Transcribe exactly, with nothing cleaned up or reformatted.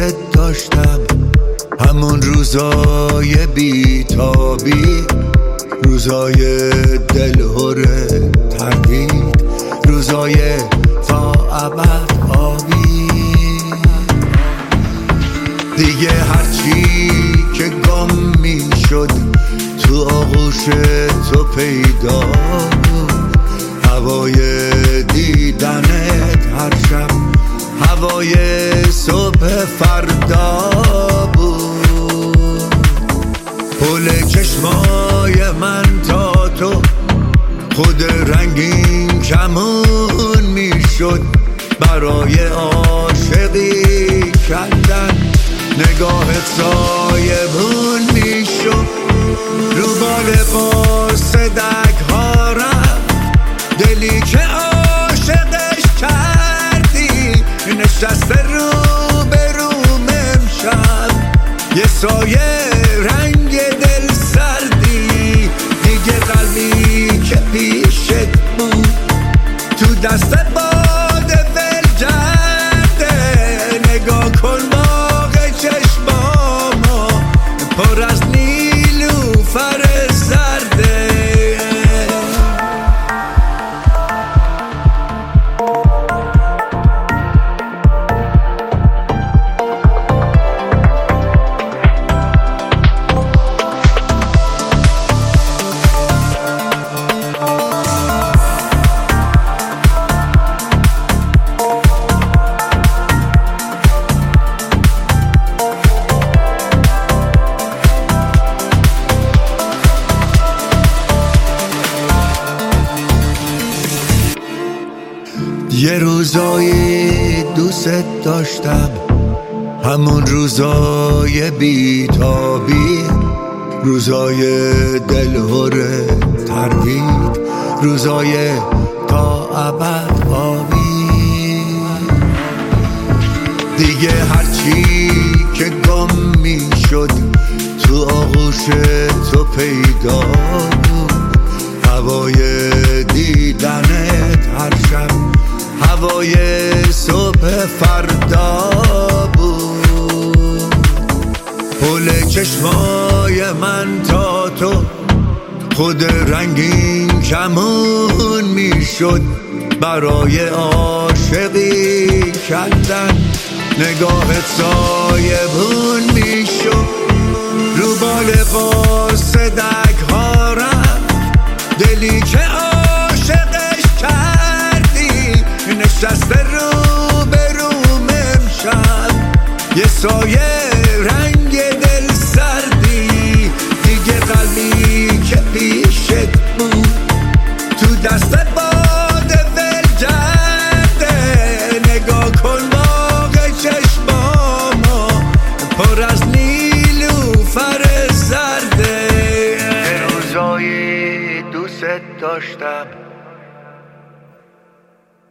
داشتم، همون روزای بیتابی، روزای دلهور تردید، روزای تا ابد آبی. دیگه هرچی که گم می شد تو آغوش تو پیدا بود، هوای دیدنت هر شب، هوای صبح فردا بود. پل چشمای من تا تو خود رنگین کمون می شد، برای عاشقی کندن نگاهت سایبون می شد. رو بال قرص دک ها رفت دلی که عاشقش کردی، نشسته رو به روم امشب یه سایه رنگ دل سردی. دیگه قلبی که پیشت بود تو دست باد ول جرده، نگاه کن باغ چشمامو پر از نیلوفر زرده. یه روزایی دوست داشتم، همون روزای بیتابی، روزای دلهور تردید، روزای تا ابد آبی. دیگه هرچی که گم می شد تو آغوش تو پیدا بود، هوای دیدنت هر شب، هوای صبح فردا بود. پل چشمای من تا تو خود رنگین کمون می شد، برای عاشقی کندن نگاهت سایبون می شد. رو بال قرص دک ها رفت دلی که عاشقش کردی، نشسته رو به روم امشب یه سایه رنگ دل سردی. دیگه قلبی که پیشت بود تو دست باد ول جرده، نگاه کن باغ چشمامو پر از نیلوفر زرده. روزایی دوست داشتم،